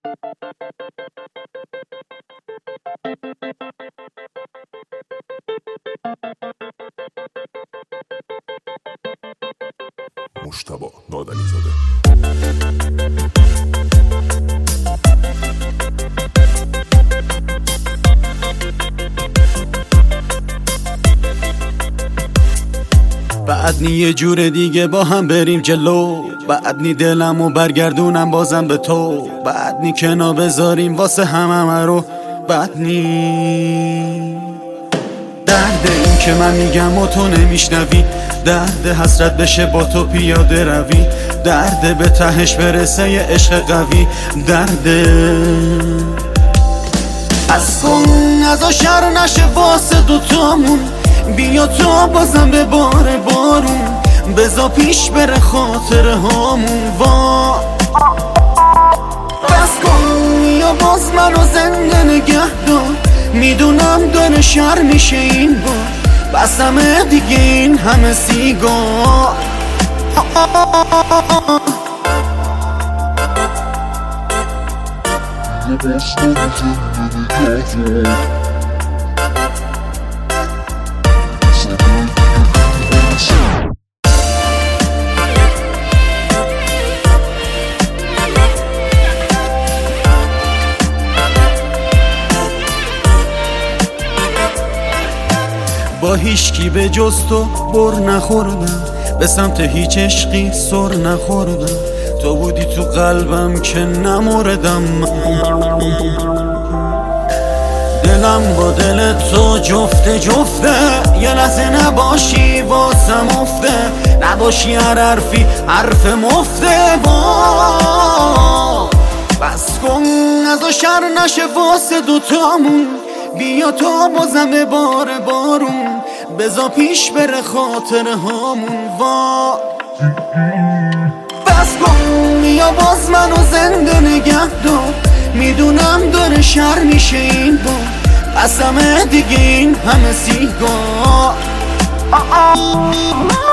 مجتبی نادنی‌زاده. بعد نی یه جور دیگه با هم بریم جلو، بعد نی دلمو برگردونم بازم به تو، بعد نی کنا بذاریم واسه همه رو، بعد نی درد این که من میگم و تو نمیشنوی، درد حسرت بشه با تو پیاده روی، درد به تهش برسه یه عشق قوی، درد از کن از شر نشه واسه دوتامون، بیا تو بازم به بار بارون، بزا پیش بره خاطر هامون، وا بس کن یا باز منو زنده نگه دار، میدونم داره شر میشه این بار، بسمه دیگه این همه سیگار. با هیچکی به جز تو بر نخوردم، به سمت هیچ عشقی سر نخوردم، تو بودی تو قلبم که نمردم، دلم با دل تو جفته جفته، یه لحظه نباشی واسم افته، نباشی هر حرفی حرف مفته، با بس کن از شر نشه واسه دوتامون، بیا تو بازم به بار بارون، بزا پیش بره خاطر هامون، وا بس کن بیا باز منو زنده نگه دار، میدونم داره شر میشه این بار، قسمه دیگه این همه سیگار.